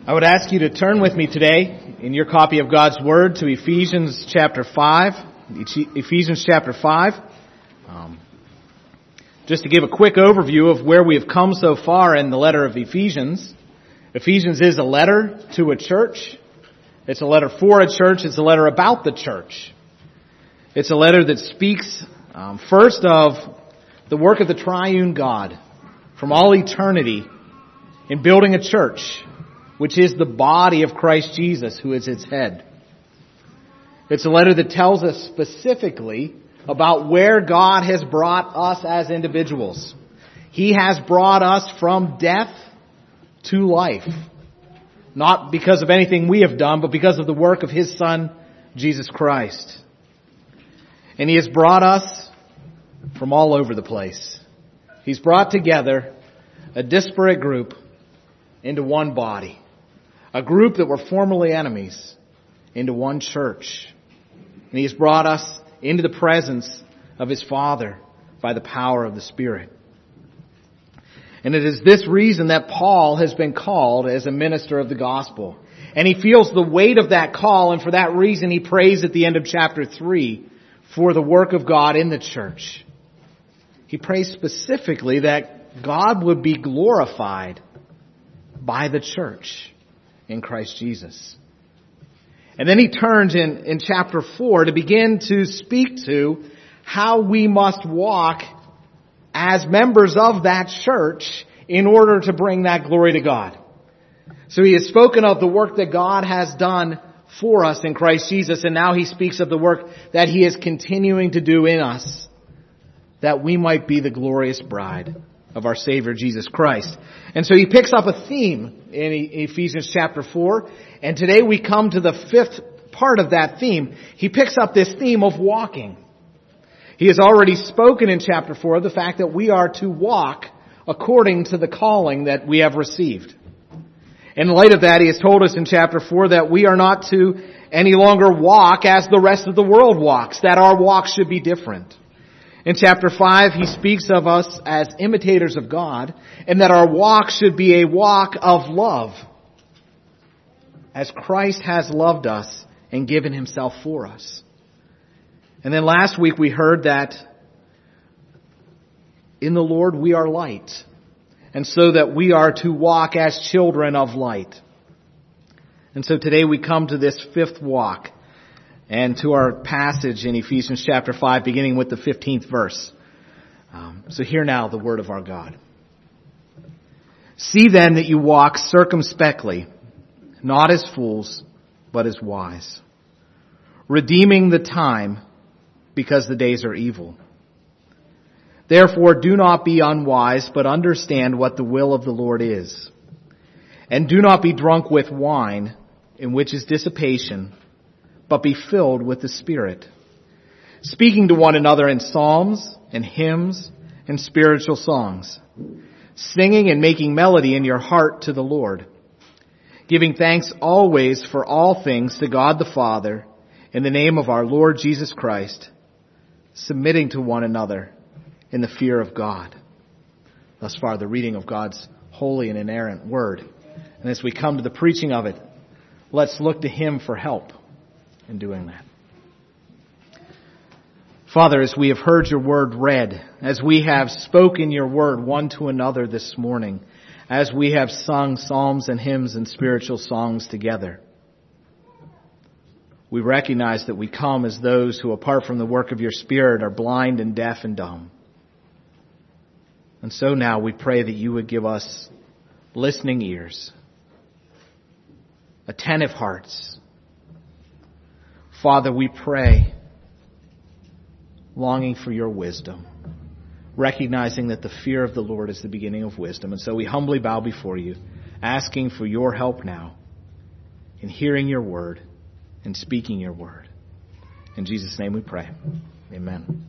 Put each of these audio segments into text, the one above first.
I would ask you to turn with me today in your copy of God's Word to Ephesians chapter 5. Ephesians chapter 5. Just to give a quick overview of where we have come so far in the letter of Ephesians. Ephesians is a letter to a church. It's a letter for a church. It's a letter about the church. It's a letter that speaks first of the work of the triune God from all eternity in building a church, which is the body of Christ Jesus, who is its head. It's a letter that tells us specifically about where God has brought us as individuals. He has brought us from death to life. Not because of anything we have done, but because of the work of His Son, Jesus Christ. And He has brought us from all over the place. He's brought together a disparate group into one body. A group that were formerly enemies into one church. And He has brought us into the presence of His Father by the power of the Spirit. And it is this reason that Paul has been called as a minister of the gospel. And he feels the weight of that call, and for that reason he prays at the end of chapter 3 for the work of God in the church. He prays specifically that God would be glorified by the church in Christ Jesus. And then he turns in chapter 4 to begin to speak to how we must walk as members of that church in order to bring that glory to God. So he has spoken of the work that God has done for us in Christ Jesus, and now he speaks of the work that He is continuing to do in us, that we might be the glorious bride of our Savior Jesus Christ. And so he picks up a theme in Ephesians chapter 4, and today we come to the fifth part of that theme. He picks up this theme of walking. He has already spoken in chapter 4 of the fact that we are to walk according to the calling that we have received. In light of that, he has told us in chapter 4 that we are not to any longer walk as the rest of the world walks, that our walk should be different. In chapter 5, he speaks of us as imitators of God, and that our walk should be a walk of love, as Christ has loved us and given Himself for us. And then last week we heard that in the Lord we are light, and so that we are to walk as children of light. And so today we come to this fifth walk, and to our passage in Ephesians chapter 5, beginning with the 15th verse. So hear now the word of our God. See then that you walk circumspectly, not as fools, but as wise, redeeming the time, because the days are evil. Therefore do not be unwise, but understand what the will of the Lord is. And do not be drunk with wine, in which is dissipation, but be filled with the Spirit, speaking to one another in psalms and hymns and spiritual songs, singing and making melody in your heart to the Lord, giving thanks always for all things to God the Father in the name of our Lord Jesus Christ, submitting to one another in the fear of God. Thus far, the reading of God's holy and inerrant word. And as we come to the preaching of it, let's look to Him for help in doing that. Father, as we have heard your word read, as we have spoken your word one to another this morning, as we have sung psalms and hymns and spiritual songs together, we recognize that we come as those who, apart from the work of your Spirit, are blind and deaf and dumb. And so now we pray that you would give us listening ears, attentive hearts. Father, we pray, longing for your wisdom, recognizing that the fear of the Lord is the beginning of wisdom. And so we humbly bow before you, asking for your help now in hearing your word and speaking your word. In Jesus' name we pray. Amen.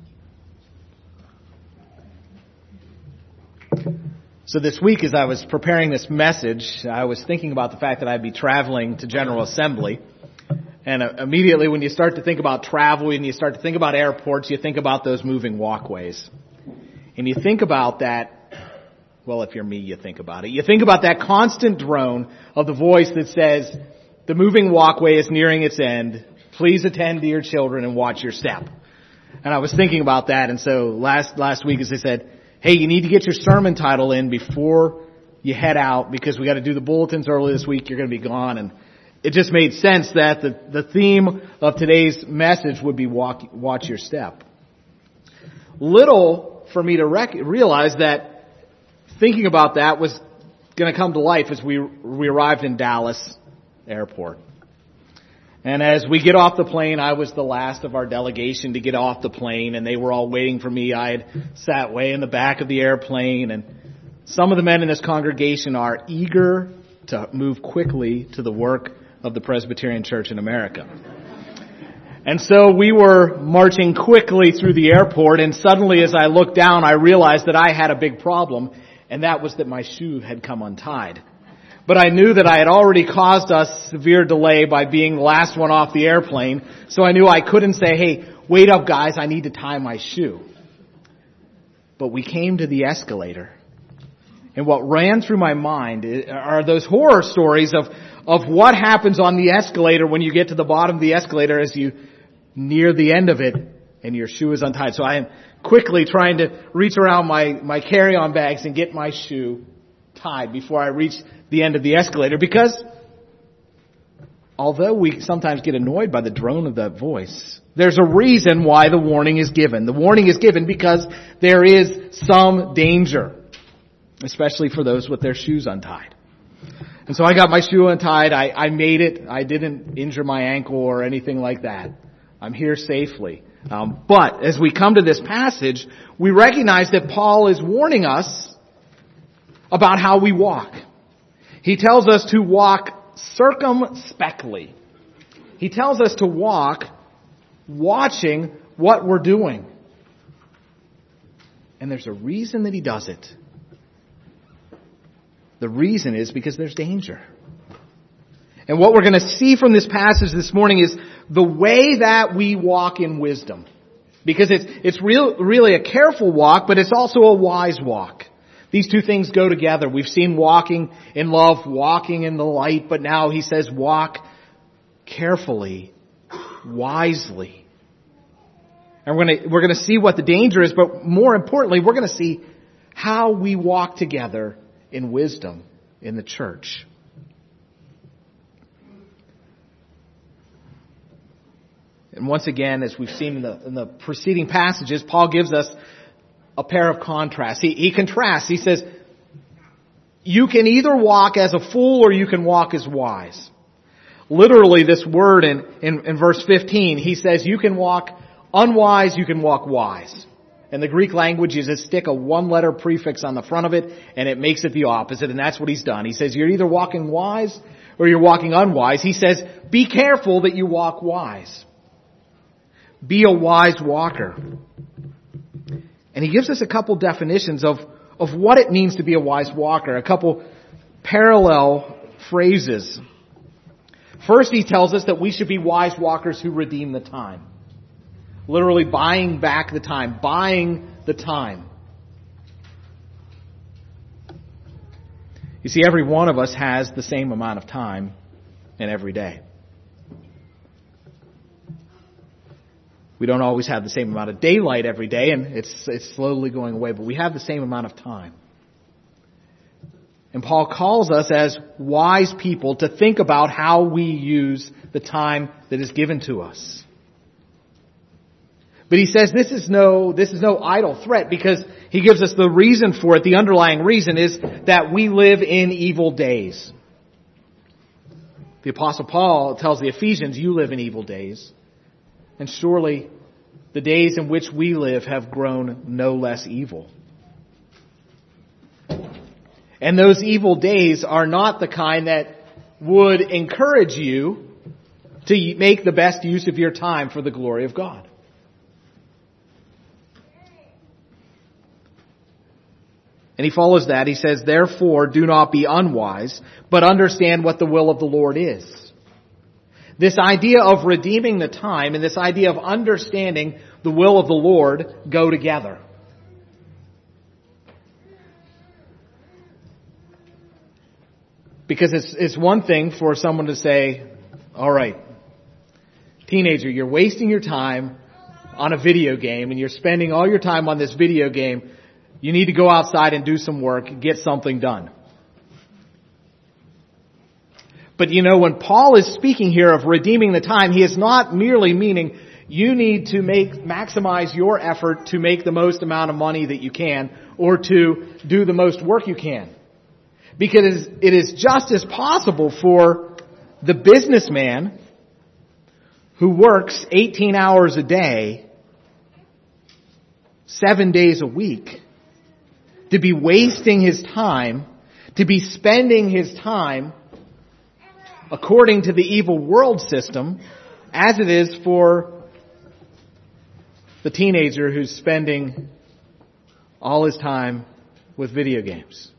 So this week, as I was preparing this message, I was thinking about the fact that I'd be traveling to General Assembly. And immediately when you start to think about travel and you start to think about airports, you think about those moving walkways. And you think about that, Well, if you're me, you think about it. You think about that constant drone of the voice that says, the moving walkway is nearing its end. Please attend to your children and watch your step. And I was thinking about that, and so last week as they said, hey, you need to get your sermon title in before you head out because we got to do the bulletins early this week. You're going to be gone. And it just made sense that the theme of today's message would be watch your step. Little for me to realize that thinking about that was going to come to life as we arrived in Dallas Airport. And as we get off the plane, I was the last of our delegation to get off the plane, and they were all waiting for me. I had sat way in the back of the airplane, and some of the men in this congregation are eager to move quickly to the work of the Presbyterian Church in America. And so we were marching quickly through the airport, and suddenly as I looked down, I realized that I had a big problem, and that was that my shoe had come untied. But I knew that I had already caused us severe delay by being the last one off the airplane, so I knew I couldn't say, hey, wait up guys, I need to tie my shoe. But we came to the escalator. And what ran through my mind are those horror stories of what happens on the escalator when you get to the bottom of the escalator as you near the end of it and your shoe is untied. So I am quickly trying to reach around my carry-on bags and get my shoe tied before I reach the end of the escalator, because although we sometimes get annoyed by the drone of that voice, there's a reason why the warning is given. The warning is given because there is some danger, especially for those with their shoes untied. And so I got my shoe untied. I made it. I didn't injure my ankle or anything like that. I'm here safely. But as we come to this passage, we recognize that Paul is warning us about how we walk. He tells us to walk circumspectly. He tells us to walk watching what we're doing. And there's a reason that he does it. The reason is because there's danger. And what we're going to see from this passage this morning is the way that we walk in wisdom. Because it's really a careful walk, but it's also a wise walk. These two things go together. We've seen walking in love, walking in the light, but now he says walk carefully, wisely. And we're going to see what the danger is, but more importantly, we're going to see how we walk together in wisdom in the church. And once again, as we've seen in the preceding passages, Paul gives us a pair of contrasts. He contrasts. He says, you can either walk as a fool or you can walk as wise. Literally, this word in verse 15, he says you can walk unwise, you can walk wise. And the Greek language is to stick a one-letter prefix on the front of it, and it makes it the opposite, and that's what he's done. He says you're either walking wise or you're walking unwise. He says, be careful that you walk wise. Be a wise walker. And he gives us a couple definitions of what it means to be a wise walker, a couple parallel phrases. First, he tells us that we should be wise walkers who redeem the time. Literally buying back the time, buying the time. You see, every one of us has the same amount of time in every day. We don't always have the same amount of daylight every day, and it's slowly going away, but we have the same amount of time. And Paul calls us as wise people to think about how we use the time that is given to us. But he says this is no idle threat, because he gives us the reason for it. The underlying reason is that we live in evil days. The Apostle Paul tells the Ephesians, you live in evil days. And surely the days in which we live have grown no less evil. And those evil days are not the kind that would encourage you to make the best use of your time for the glory of God. And he follows that. He says, therefore, do not be unwise, but understand what the will of the Lord is. This idea of redeeming the time and this idea of understanding the will of the Lord go together. Because it's one thing for someone to say, all right, teenager, you're wasting your time on a video game and you're spending all your time on this video game. You need to go outside and do some work, get something done. But when Paul is speaking here of redeeming the time, he is not merely meaning you need to maximize your effort to make the most amount of money that you can or to do the most work you can. Because it is just as possible for the businessman who works 18 hours a day, 7 days a week, to be wasting his time, to be spending his time according to the evil world system, as it is for the teenager who's spending all his time with video games.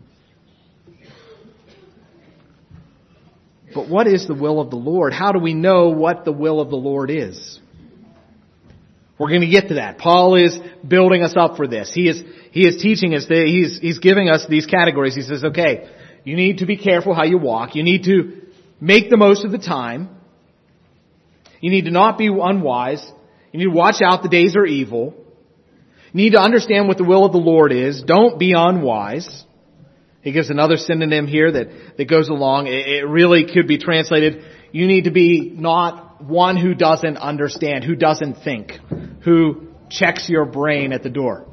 But what is the will of the Lord? How do we know what the will of the Lord is? We're going to get to that. Paul is building us up for this. He is teaching us, he's giving us these categories. He says, okay, you need to be careful how you walk. You need to make the most of the time. You need to not be unwise. You need to watch out, the days are evil. You need to understand what the will of the Lord is. Don't be unwise. He gives another synonym here that goes along. It really could be translated, you need to be not one who doesn't understand, who doesn't think, who checks your brain at the door.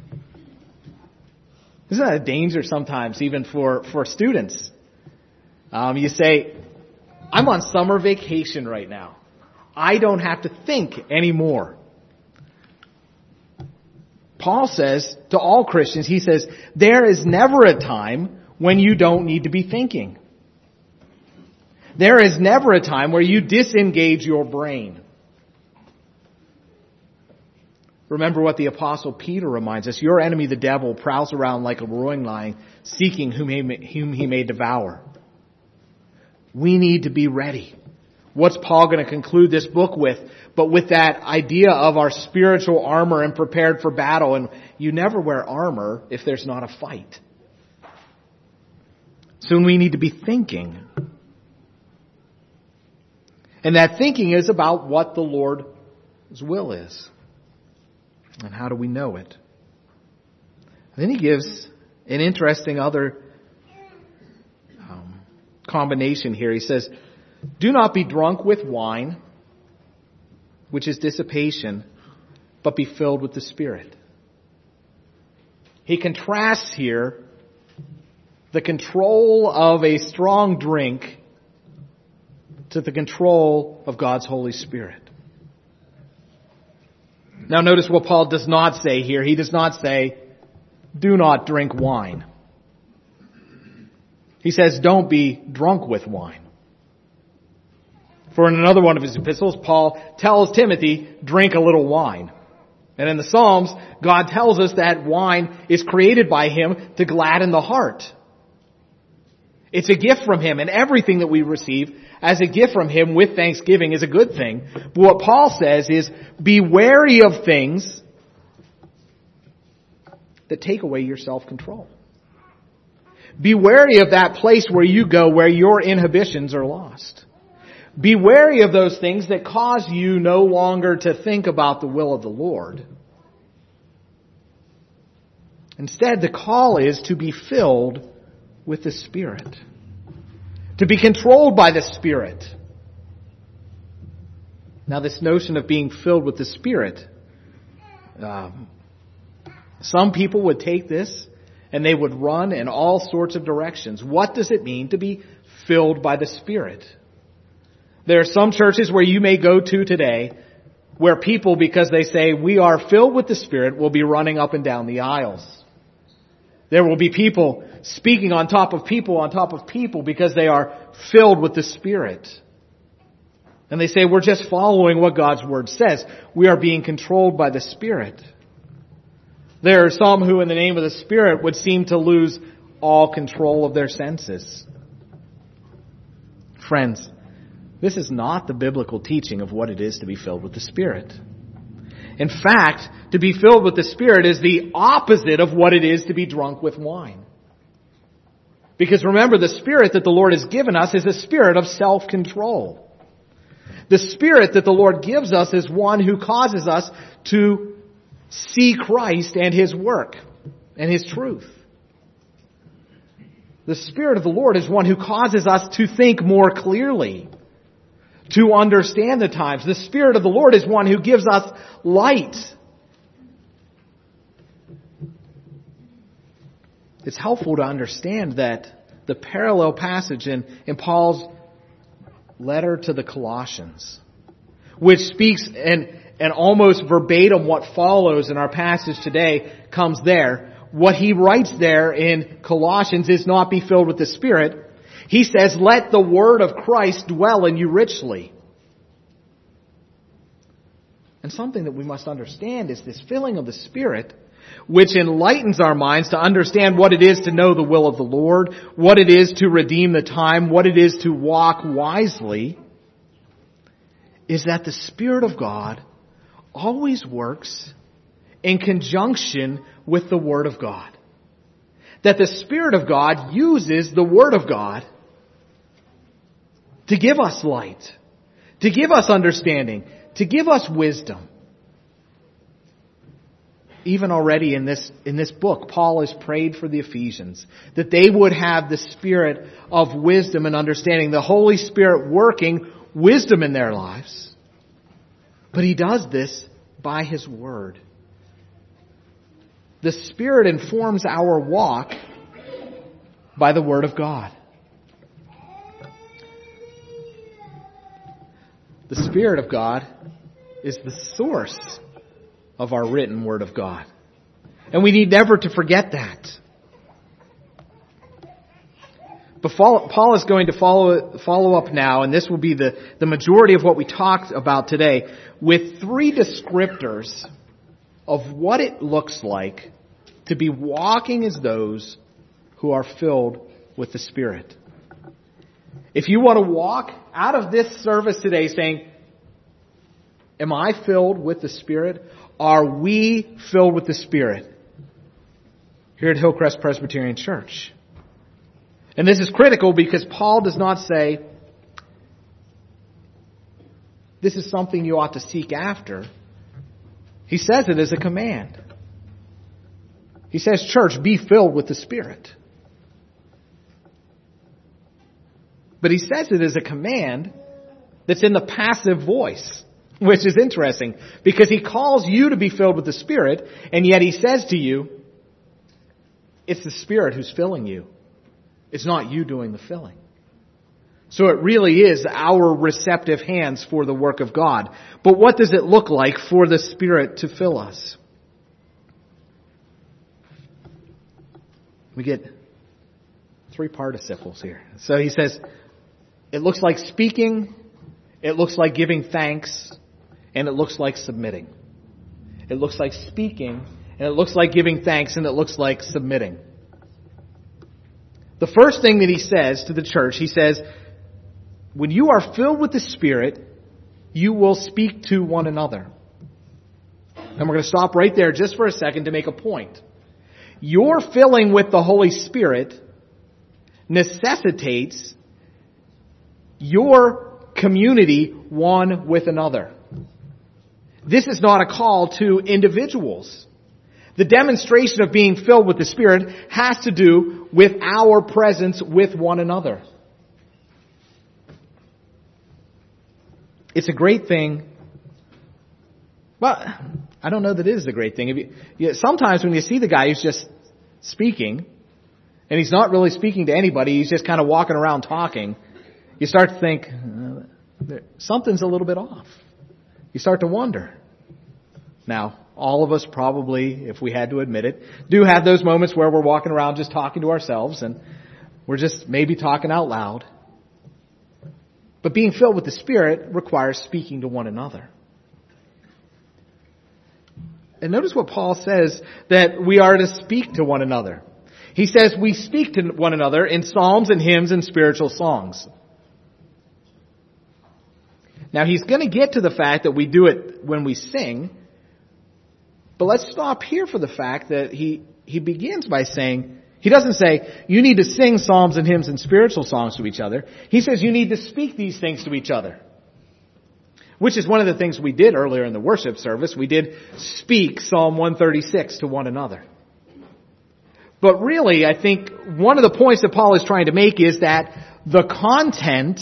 Isn't that a danger sometimes, even for students? You say, I'm on summer vacation right now. I don't have to think anymore. Paul says to all Christians, he says, there is never a time when you don't need to be thinking. There is never a time where you disengage your brain. Remember what the Apostle Peter reminds us. Your enemy, the devil, prowls around like a roaring lion, seeking whom he may devour. We need to be ready. What's Paul going to conclude this book with? But with that idea of our spiritual armor and prepared for battle. And you never wear armor if there's not a fight. So we need to be thinking. And that thinking is about what the Lord's will is. And how do we know it? And then he gives an interesting other combination here. He says, do not be drunk with wine, which is dissipation, but be filled with the Spirit. He contrasts here the control of a strong drink to the control of God's Holy Spirit. Now notice what Paul does not say here. He does not say, do not drink wine. He says, don't be drunk with wine. For in another one of his epistles, Paul tells Timothy, drink a little wine. And in the Psalms, God tells us that wine is created by Him to gladden the heart. It's a gift from Him, and everything that we receive as a gift from Him with thanksgiving is a good thing. But what Paul says is, be wary of things that take away your self-control. Be wary of that place where you go where your inhibitions are lost. Be wary of those things that cause you no longer to think about the will of the Lord. Instead, the call is to be filled with the Spirit. To be controlled by the Spirit. Now, this notion of being filled with the Spirit, some people would take this and they would run in all sorts of directions. What does it mean to be filled by the Spirit? There are some churches where you may go to today where people, because they say we are filled with the Spirit, will be running up and down the aisles. There will be people speaking on top of people because they are filled with the Spirit. And they say we're just following what God's Word says. We are being controlled by the Spirit. There are some who in the name of the Spirit would seem to lose all control of their senses. Friends, this is not the biblical teaching of what it is to be filled with the Spirit. In fact, to be filled with the Spirit is the opposite of what it is to be drunk with wine. Because remember, the Spirit that the Lord has given us is a spirit of self-control. The Spirit that the Lord gives us is one who causes us to see Christ and His work and His truth. The Spirit of the Lord is one who causes us to think more clearly, to understand the times. The Spirit of the Lord is one who gives us light. It's helpful to understand that the parallel passage in Paul's letter to the Colossians, which speaks and almost verbatim what follows in our passage today, comes there. What he writes there in Colossians is not be filled with the Spirit. He says, let the word of Christ dwell in you richly. And something that we must understand is this filling of the Spirit, which enlightens our minds to understand what it is to know the will of the Lord, what it is to redeem the time, what it is to walk wisely, is that the Spirit of God always works in conjunction with the Word of God. That the Spirit of God uses the Word of God to give us light, to give us understanding, to give us wisdom. Even already in this book, Paul has prayed for the Ephesians, that they would have the spirit of wisdom and understanding, the Holy Spirit working wisdom in their lives. But he does this by His Word. The Spirit informs our walk by the Word of God. The Spirit of God is the source of our written Word of God. And we need never to forget that. But Paul is going to follow up now, and this will be the majority of what we talked about today, with 3 descriptors of what it looks like to be walking as those who are filled with the Spirit. If you want to walk out of this service today saying, am I filled with the Spirit? Are we filled with the Spirit here at Hillcrest Presbyterian Church? And this is critical because Paul does not say, this is something you ought to seek after. He says it as a command. He says, church, be filled with the Spirit. But he says it as a command that's in the passive voice, which is interesting because he calls you to be filled with the Spirit, and yet he says to you, it's the Spirit who's filling you. It's not you doing the filling. So it really is our receptive hands for the work of God. But what does it look like for the Spirit to fill us? We get 3 participles here. So he says, it looks like speaking, it looks like giving thanks, and it looks like submitting. It looks like speaking, and it looks like giving thanks, and it looks like submitting. The first thing that he says to the church, he says, when you are filled with the Spirit, you will speak to one another. And we're going to stop right there just for a second to make a point. Your filling with the Holy Spirit necessitates your community one with another. This is not a call to individuals. The demonstration of being filled with the Spirit has to do with our presence with one another. It's a great thing. Well, I don't know that it is a great thing. Sometimes when you see the guy who's just speaking, and he's not really speaking to anybody, he's just kind of walking around talking, you start to think, something's a little bit off. You start to wonder. Now, all of us probably, if we had to admit it, do have those moments where we're walking around just talking to ourselves and we're just maybe talking out loud. But being filled with the Spirit requires speaking to one another. And notice what Paul says, that we are to speak to one another. He says we speak to one another in psalms and hymns and spiritual songs. Now he's going to get to the fact that we do it when we sing, but let's stop here for the fact that he begins by saying He doesn't say, you need to sing psalms and hymns and spiritual songs to each other. He says you need to speak these things to each other. Which is one of the things we did earlier in the worship service. We did speak Psalm 136 to one another. But really, I think one of the points that Paul is trying to make is that the content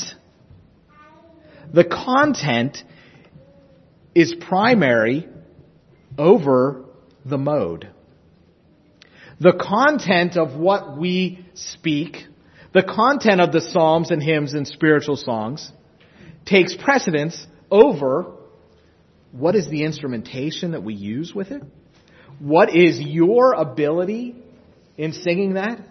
is primary over the mode. The content of what we speak, the content of the psalms and hymns and spiritual songs, takes precedence over what is the instrumentation that we use with it. What is your ability in singing that?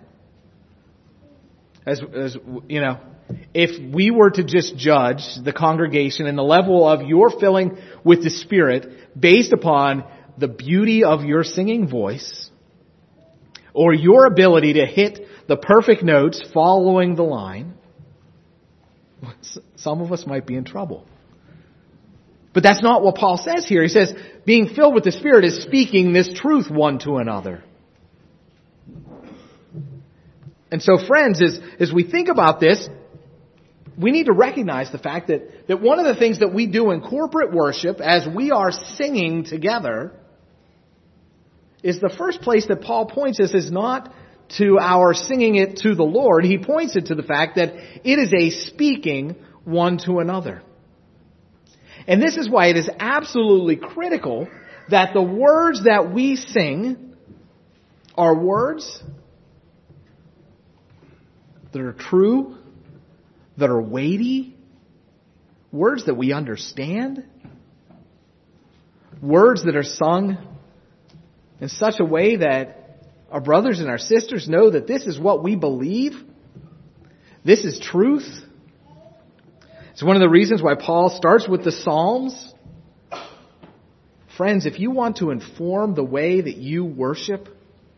As you know, if we were to just judge the congregation and the level of your filling with the Spirit based upon the beauty of your singing voice, or your ability to hit the perfect notes following the line, some of us might be in trouble. But that's not what Paul says here. He says, being filled with the Spirit is speaking this truth one to another. And so, friends, as we think about this, we need to recognize the fact that one of the things that we do in corporate worship as we are singing together is the first place that Paul points us is not to our singing it to the Lord. He points it to the fact that it is a speaking one to another. And this is why it is absolutely critical that the words that we sing are words that are true, that are weighty, words that we understand, words that are sung in such a way that our brothers and our sisters know that this is what we believe. This is truth. It's one of the reasons why Paul starts with the Psalms. Friends, if you want to inform the way that you worship,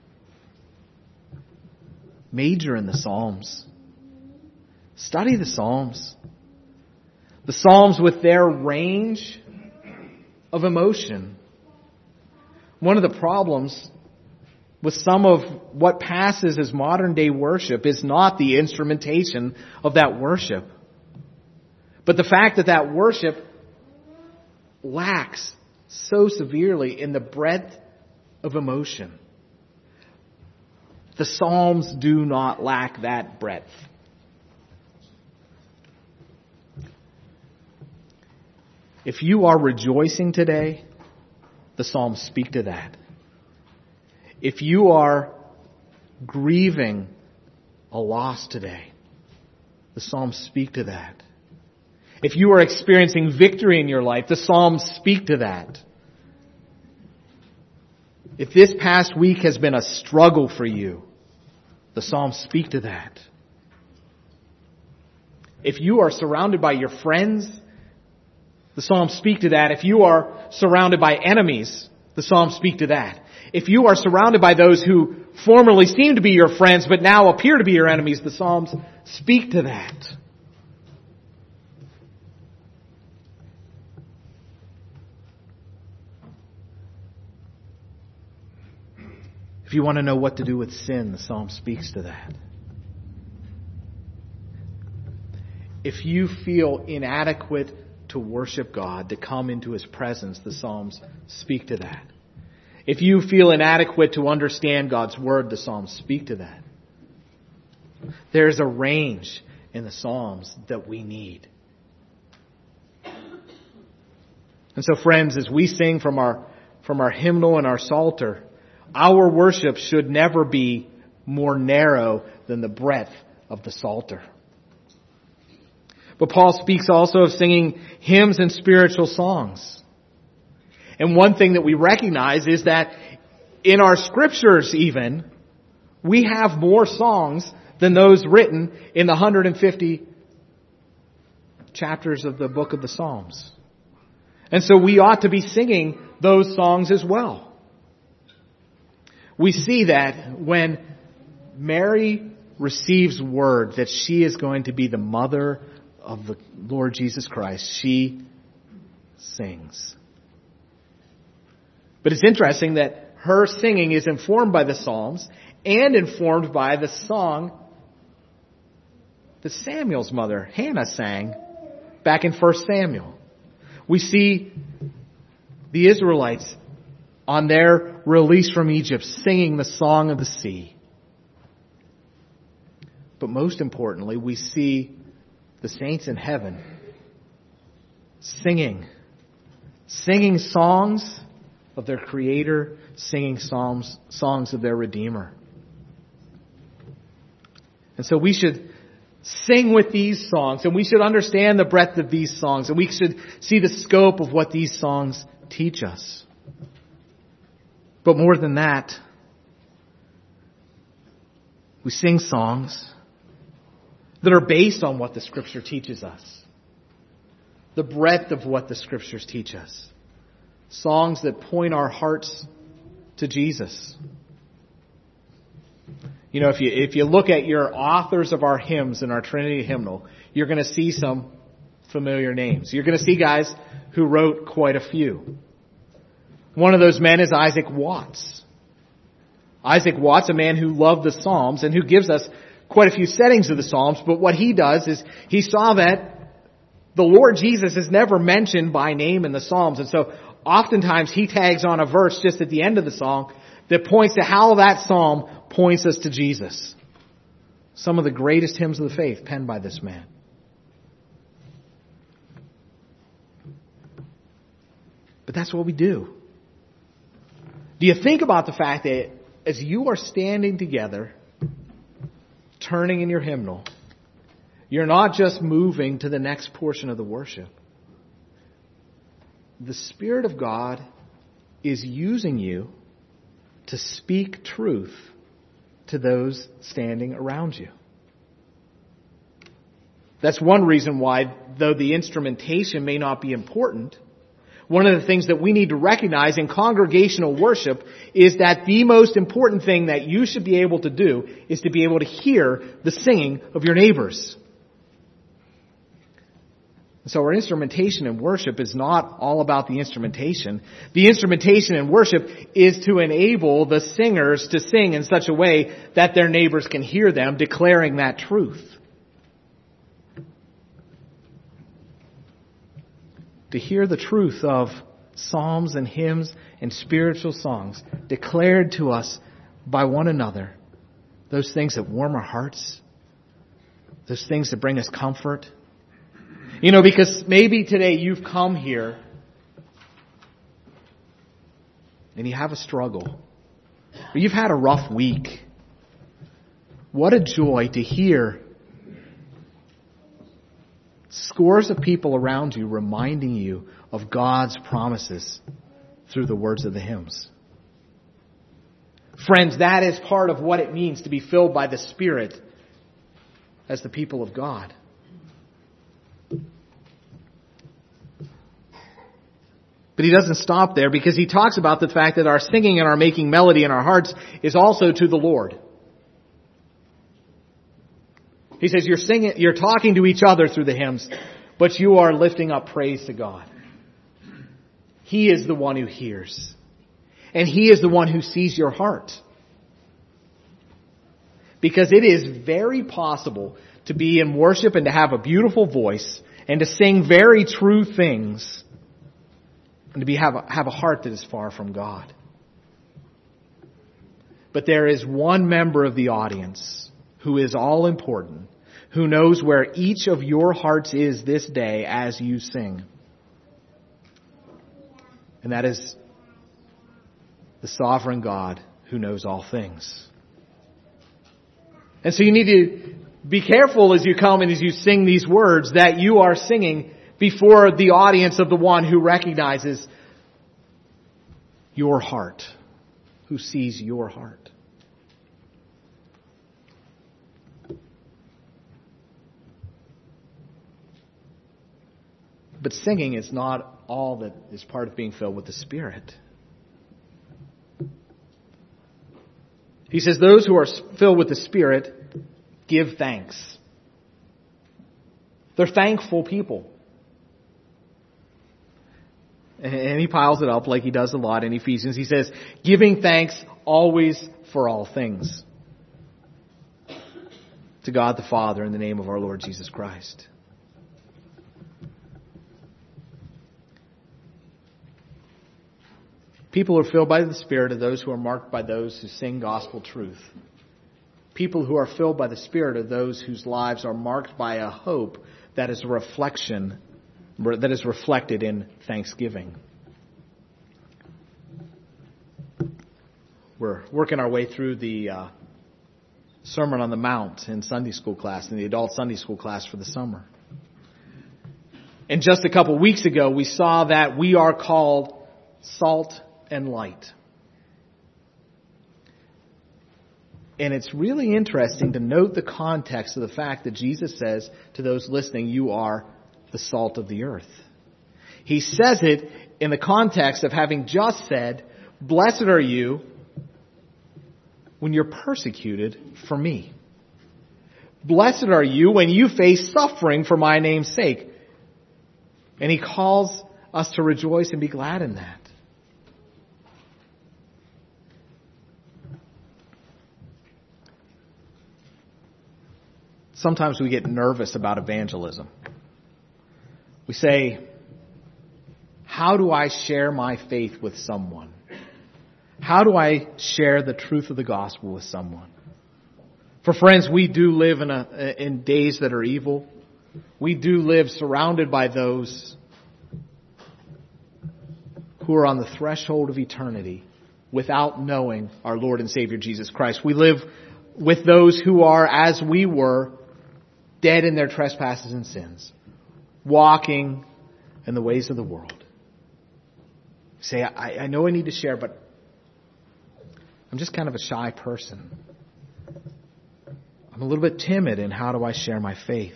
major in the Psalms. Study the Psalms. The Psalms with their range of emotion. One of the problems with some of what passes as modern day worship is not the instrumentation of that worship, but the fact that that worship lacks so severely in the breadth of emotion. The Psalms do not lack that breadth. If you are rejoicing today, the Psalms speak to that. If you are grieving a loss today, the Psalms speak to that. If you are experiencing victory in your life, the Psalms speak to that. If this past week has been a struggle for you, the Psalms speak to that. If you are surrounded by your friends, the Psalms speak to that. If you are surrounded by enemies, the Psalms speak to that. If you are surrounded by those who formerly seemed to be your friends but now appear to be your enemies, the Psalms speak to that. If you want to know what to do with sin, the Psalm speaks to that. If you feel inadequate to worship God, to come into His presence, the Psalms speak to that. If you feel inadequate to understand God's Word, the Psalms speak to that. There's a range in the Psalms that we need. And so, friends, as we sing from our hymnal and our psalter, our worship should never be more narrow than the breadth of the psalter. But Paul speaks also of singing hymns and spiritual songs. And one thing that we recognize is that in our scriptures even, we have more songs than those written in the 150 chapters of the book of the Psalms. And so we ought to be singing those songs as well. We see that when Mary receives word that she is going to be the mother of the Lord Jesus Christ, she sings. But it's interesting that her singing is informed by the Psalms and informed by the song that Samuel's mother, Hannah, sang back in 1 Samuel. We see the Israelites on their release from Egypt singing the song of the sea. But most importantly, we see the saints in heaven singing songs of their Creator, singing songs of their Redeemer. And so we should sing with these songs, and we should understand the breadth of these songs, and we should see the scope of what these songs teach us. But more than that, we sing songs that are based on what the Scripture teaches us. The breadth of what the Scriptures teach us. Songs that point our hearts to Jesus. You know, if you look at your authors of our hymns in our Trinity hymnal, you're going to see some familiar names. You're going to see guys who wrote quite a few. One of those men is Isaac Watts. Isaac Watts, a man who loved the Psalms and who gives us quite a few settings of the Psalms, but what he does is he saw that the Lord Jesus is never mentioned by name in the Psalms, and so oftentimes he tags on a verse just at the end of the song that points to how that psalm points us to Jesus. Some of the greatest hymns of the faith penned by this man. But that's what we do. Do you think about the fact that as you are standing together, turning in your hymnal, you're not just moving to the next portion of the worship. The Spirit of God is using you to speak truth to those standing around you. That's one reason why, though the instrumentation may not be important, one of the things that we need to recognize in congregational worship is that the most important thing that you should be able to do is to be able to hear the singing of your neighbors. So our instrumentation in worship is not all about the instrumentation. The instrumentation in worship is to enable the singers to sing in such a way that their neighbors can hear them declaring that truth. To hear the truth of psalms and hymns and spiritual songs declared to us by one another. Those things that warm our hearts. Those things that bring us comfort. You know, because maybe today you've come here and you have a struggle. Or you've had a rough week. What a joy to hear scores of people around you reminding you of God's promises through the words of the hymns. Friends, that is part of what it means to be filled by the Spirit as the people of God. But he doesn't stop there, because he talks about the fact that our singing and our making melody in our hearts is also to the Lord. He says you're talking to each other through the hymns, but you are lifting up praise to God. He is the one who hears. And He is the one who sees your heart. Because it is very possible to be in worship and to have a beautiful voice and to sing very true things and to have a heart that is far from God. But there is one member of the audience who is all important, who knows where each of your hearts is this day as you sing. And that is the sovereign God who knows all things. And so you need to be careful as you come and as you sing these words that you are singing before the audience of the one who recognizes your heart, who sees your heart. But singing is not all that is part of being filled with the Spirit. He says those who are filled with the Spirit give thanks. They're thankful people. And he piles it up like he does a lot in Ephesians. He says, giving thanks always for all things. to God the Father in the name of our Lord Jesus Christ. People who are filled by the Spirit are those who are marked by those who sing gospel truth. People who are filled by the Spirit are those whose lives are marked by a hope that is a reflection, that is reflected in thanksgiving. We're working our way through the Sermon on the Mount in Sunday school class, in the adult Sunday school class for the summer. And just a couple weeks ago, we saw that we are called salt and light. And it's really interesting to note the context of the fact that Jesus says to those listening, you are the salt of the earth. He says it in the context of having just said, blessed are you when you're persecuted for me. Blessed are you when you face suffering for my name's sake. And he calls us to rejoice and be glad in that. Sometimes we get nervous about evangelism. We say, how do I share my faith with someone? How do I share the truth of the gospel with someone? For friends, we do live in days that are evil. We do live surrounded by those who are on the threshold of eternity without knowing our Lord and Savior Jesus Christ. We live with those who are, as we were, dead in their trespasses and sins, walking in the ways of the world. Say, I know I need to share, but I'm just kind of a shy person. I'm a little bit timid in how do I share my faith.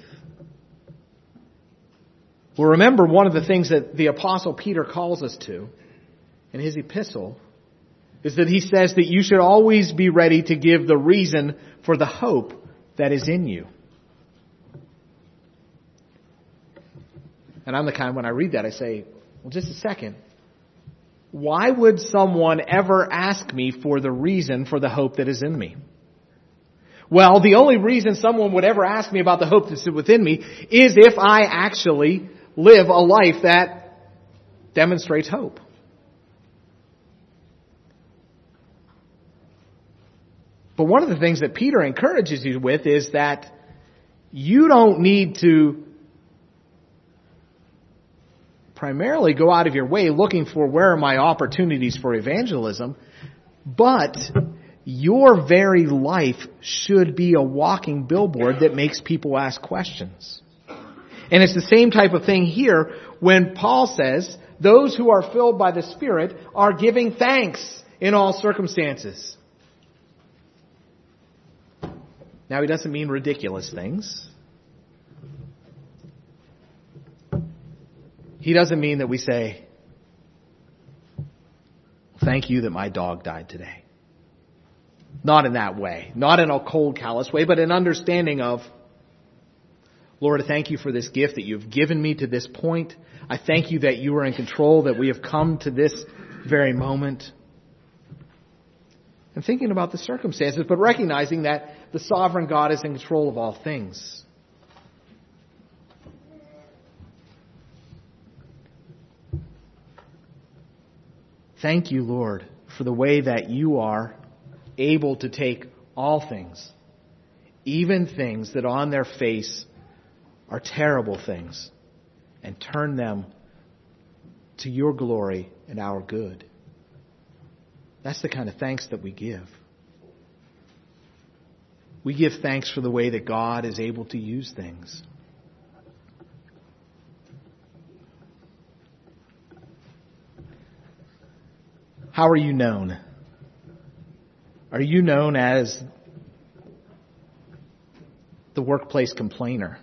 Well, remember, one of the things that the Apostle Peter calls us to in his epistle is that he says that you should always be ready to give the reason for the hope that is in you. And I'm the kind, when I read that, I say, well, just a second. Why would someone ever ask me for the reason for the hope that is in me? Well, the only reason someone would ever ask me about the hope that's within me is if I actually live a life that demonstrates hope. But one of the things that Peter encourages you with is that you don't need to primarily go out of your way looking for where are my opportunities for evangelism, but your very life should be a walking billboard that makes people ask questions. And it's the same type of thing here when Paul says, those who are filled by the Spirit are giving thanks in all circumstances. Now, he doesn't mean ridiculous things. He doesn't mean that we say, thank you that my dog died today. Not in that way. Not in a cold, callous way, but an understanding of, Lord, I thank you for this gift that you've given me to this point. I thank you that you are in control, that we have come to this very moment. And thinking about the circumstances, but recognizing that the sovereign God is in control of all things. Thank you, Lord, for the way that you are able to take all things, even things that on their face are terrible things, and turn them to your glory and our good. That's the kind of thanks that we give. We give thanks for the way that God is able to use things. How are you known? Are you known as the workplace complainer?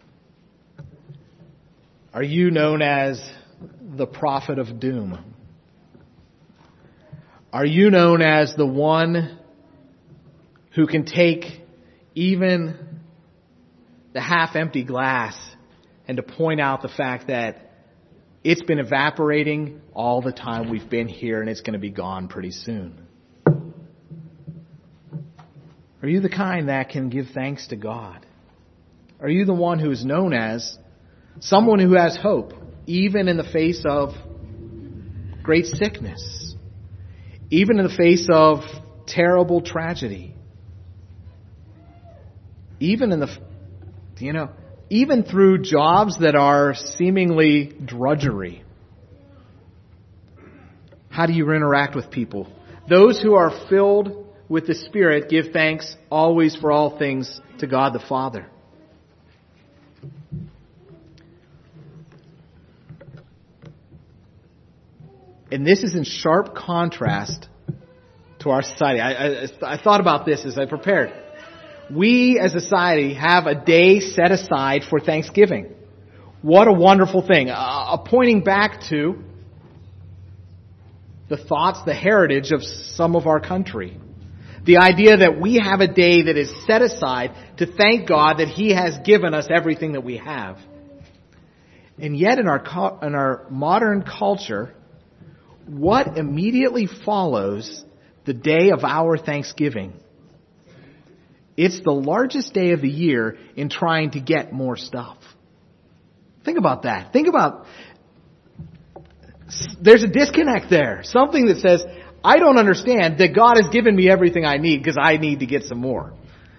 Are you known as the prophet of doom? Are you known as the one who can take even the half-empty glass and to point out the fact that it's been evaporating all the time we've been here and it's going to be gone pretty soon? Are you the kind that can give thanks to God? Are you the one who is known as someone who has hope, even in the face of great sickness, even in the face of terrible tragedy, even even through jobs that are seemingly drudgery? How do you interact with people? Those who are filled with the Spirit give thanks always for all things to God the Father. And this is in sharp contrast to our society. I thought about this as I prepared. We as a society have a day set aside for Thanksgiving. What a wonderful thing. Pointing back to the thoughts, the heritage of some of our country. The idea that we have a day that is set aside to thank God that He has given us everything that we have. And yet in our modern culture, what immediately follows the day of our Thanksgiving? It's the largest day of the year in trying to get more stuff. Think about that. There's a disconnect there. Something that says, I don't understand that God has given me everything I need because I need to get some more.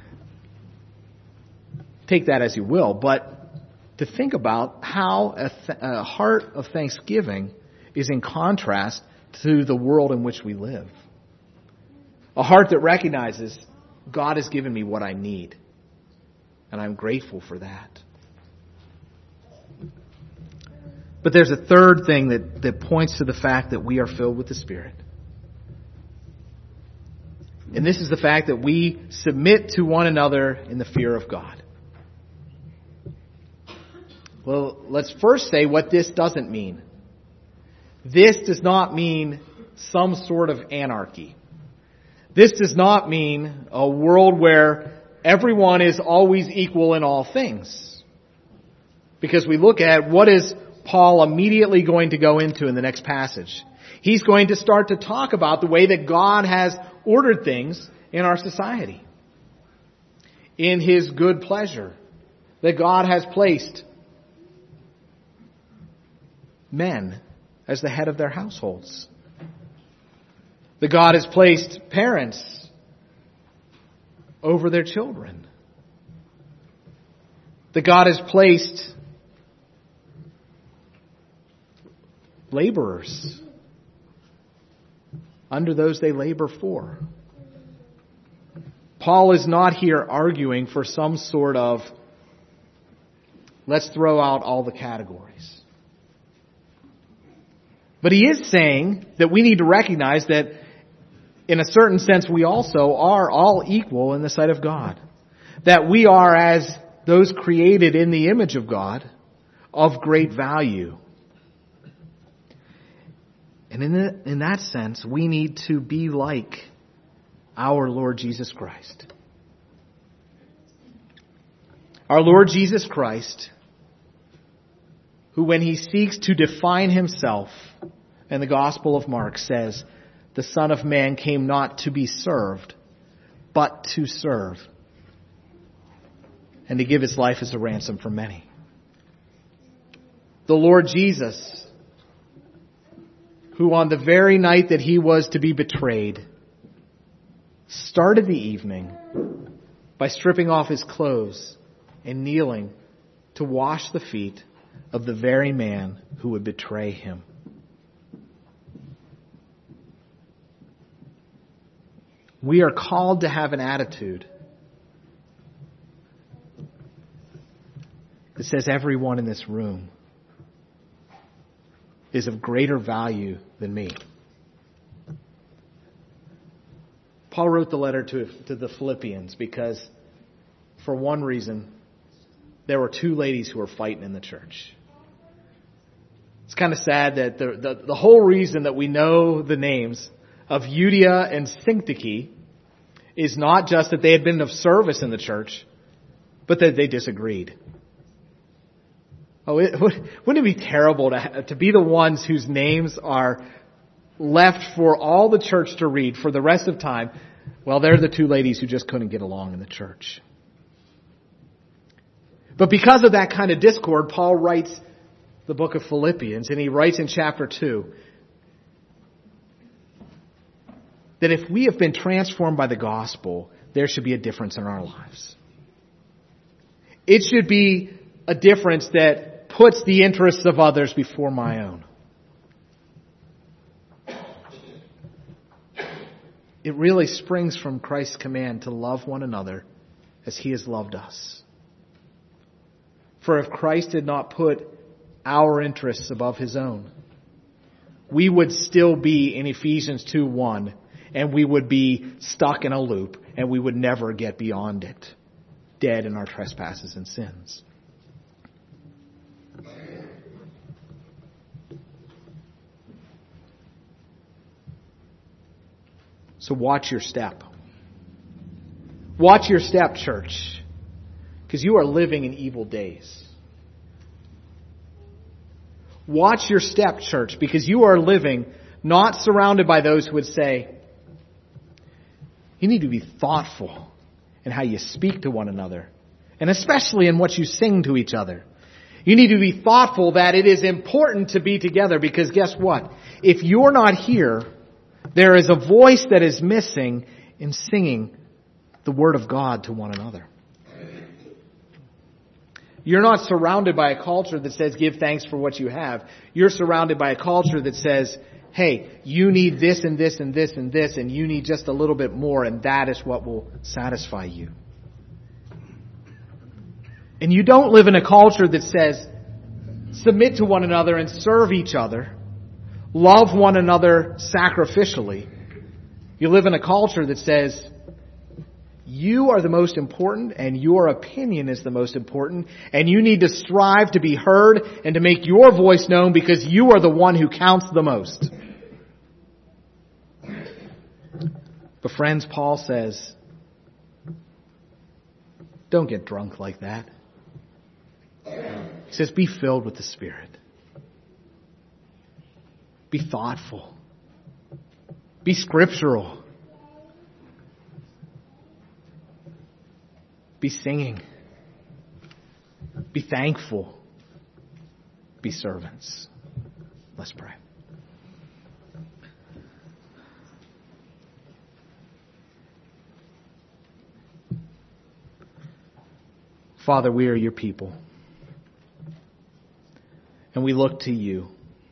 Take that as you will, but to think about how a heart of thanksgiving is in contrast to the world in which we live. A heart that recognizes God has given me what I need, and I'm grateful for that. But there's a third thing that points to the fact that we are filled with the Spirit. And this is the fact that we submit to one another in the fear of God. Well, let's first say what this doesn't mean. This does not mean some sort of anarchy. This does not mean a world where everyone is always equal in all things. Because we look at what is Paul immediately going to go into in the next passage. He's going to start to talk about the way that God has ordered things in our society. In His good pleasure, that God has placed men as the head of their households. That God has placed parents over their children. That God has placed laborers under those they labor for. Paul is not here arguing for some sort of, let's throw out all the categories. But he is saying that we need to recognize that in a certain sense we also are all equal in the sight of God. That we are, as those created in the image of God, of great value. And in that sense, we need to be like our Lord Jesus Christ. Our Lord Jesus Christ, who when He seeks to define Himself in the Gospel of Mark says, the Son of Man came not to be served, but to serve, and to give His life as a ransom for many. The Lord Jesus, who on the very night that He was to be betrayed, started the evening by stripping off His clothes and kneeling to wash the feet of the very man who would betray Him. We are called to have an attitude that says everyone in this room is of greater value than me. Paul wrote the letter to the Philippians because, for one reason, there were two ladies who were fighting in the church. It's kind of sad that the whole reason that we know the names of Euodia and Syntyche is not just that they had been of service in the church, but that they disagreed. Oh, wouldn't it be terrible to be the ones whose names are left for all the church to read for the rest of time Well, they're the two ladies who just couldn't get along in the church. But because of that kind of discord, Paul writes the book of Philippians, and he writes in chapter 2 that if we have been transformed by the gospel, there should be a difference in our lives. It should be a difference that puts the interests of others before my own. It really springs from Christ's command to love one another as He has loved us. For if Christ did not put our interests above His own, we would still be in Ephesians 2:1, and we would be stuck in a loop, and we would never get beyond it, dead in our trespasses and sins. So watch your step. Watch your step, church, because you are living in evil days. Watch your step, church, because you are living not surrounded by those who would say, you need to be thoughtful in how you speak to one another, and especially in what you sing to each other. You need to be thoughtful that it is important to be together, because guess what? If you're not here, there is a voice that is missing in singing the Word of God to one another. You're not surrounded by a culture that says, give thanks for what you have. You're surrounded by a culture that says, hey, you need this and this and this and this, and you need just a little bit more, and that is what will satisfy you. And you don't live in a culture that says, submit to one another and serve each other. Love one another sacrificially. You live in a culture that says, you are the most important and your opinion is the most important, and you need to strive to be heard and to make your voice known because you are the one who counts the most. But friends, Paul says, don't get drunk like that. He says, be filled with the Spirit. Be thoughtful. Be scriptural. Be singing. Be thankful. Be servants. Let's pray. Father, we are your people. And we look to you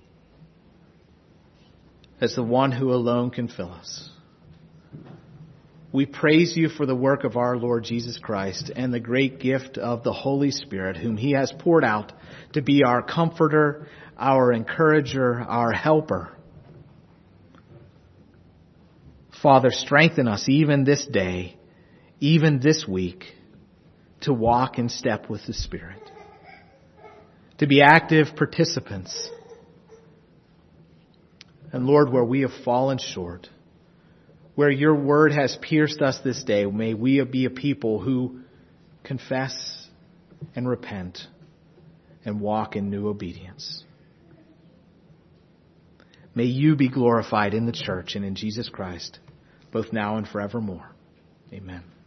as the one who alone can fill us. We praise you for the work of our Lord Jesus Christ and the great gift of the Holy Spirit, whom He has poured out to be our comforter, our encourager, our helper. Father, strengthen us even this day, even this week, to walk in step with the Spirit, to be active participants. And Lord, where we have fallen short, where your word has pierced us this day, may we be a people who confess and repent and walk in new obedience. May you be glorified in the church and in Jesus Christ, both now and forevermore. Amen.